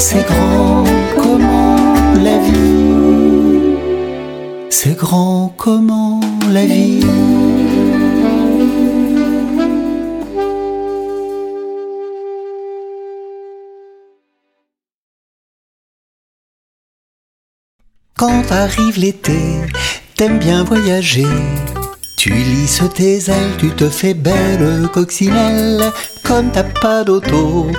C'est grand comment la vie, c'est grand comment la vie. Quand arrive l'été, t'aimes bien voyager. Tu lisses tes ailes, tu te fais belle coccinelle. Comme t'as pas d'auto,